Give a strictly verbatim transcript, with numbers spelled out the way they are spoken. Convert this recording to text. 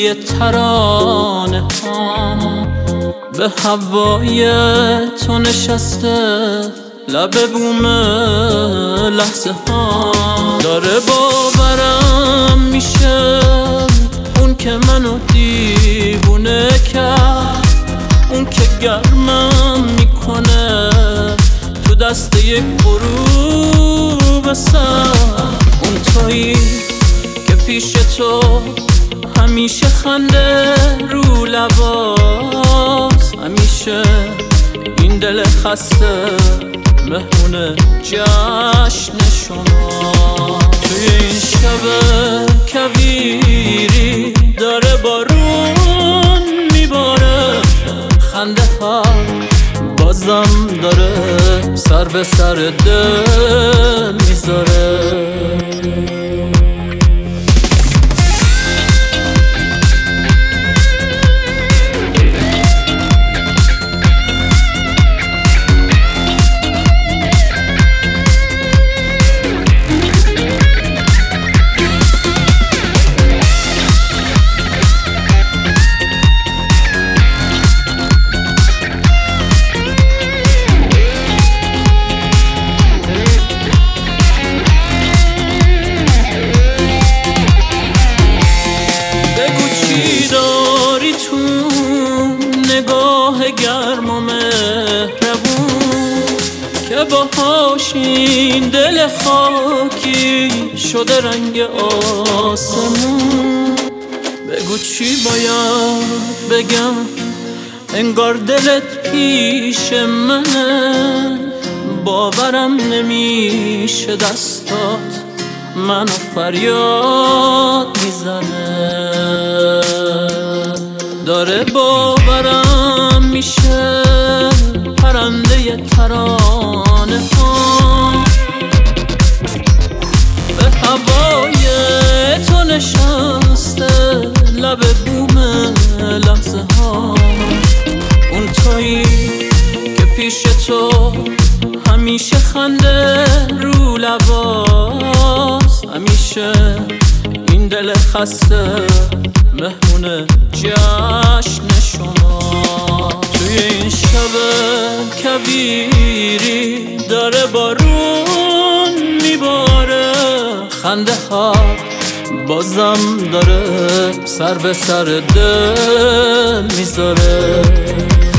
خنده ترانه ها به هوای تو نشسته، لب بوم لحظه ها. داره باورم میشه اون که منو دیوونه کرد، اون که گرمم میکنه تو دست یک غروب سر. اون تویی که پیش تو همیشه خنده رو لباس، همیشه این دل خسته مهمون جشن شما. توی این شب کویری داره بارون میباره، خنده ها بازم داره سر به سر دل میذاره. نگاه گرم و مهربون که باهاش این دل خاکی شده رنگ آسمون. بگو چی باید بگم، انگار دلت پیش منه. باورم نمیشه دستات منو فریاد میزنه. داره باورم میشه پرنده ترانه ها به هوای تو نشسته، لب بوم لحظه ها. اون تویی که پیش تو همیشه خنده رو لباس، همیشه این دل خسته مهمون جشن شما. توی این شب کویری داره بارون میباره، خنده ها بازم داره سر به سر دل میذاره.